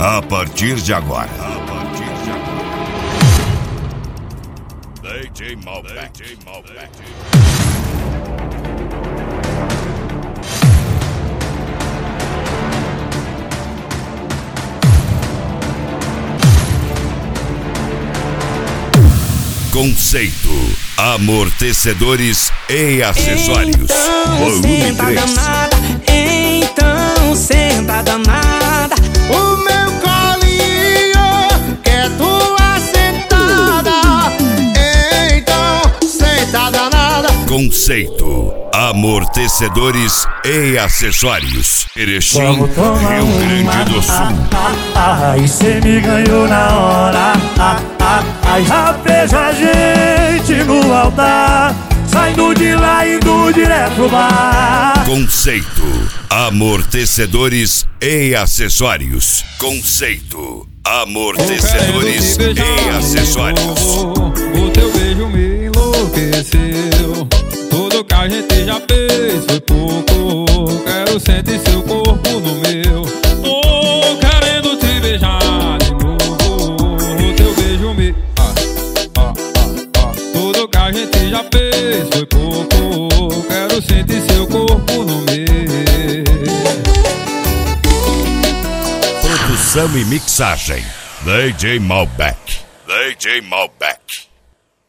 A partir de agora. DJ Malbec. Conceito, amortecedores e acessórios. Volume 3. Então senta danada. O meu colinho quer tua sentada. Então senta danada. Conceito, amortecedores e acessórios. Erechim, Rio Grande do Sul. Aí cê me ganhou na hora. Já vejo a gente no altar, saindo de lá e indo direto pro bar. Conceito, amortecedores e acessórios. Conceito, amortecedores e acessórios. O teu beijo me enlouqueceu. Tudo que a gente já fez foi pouco. Quero sentir seu corpo no meu. Tô querendo te beijar de novo. O teu beijo me... Tudo que a gente já fez foi pouco. Quero sentir seu corpo no meu. Produção e mixagem, DJ Malbec. DJ Malbec.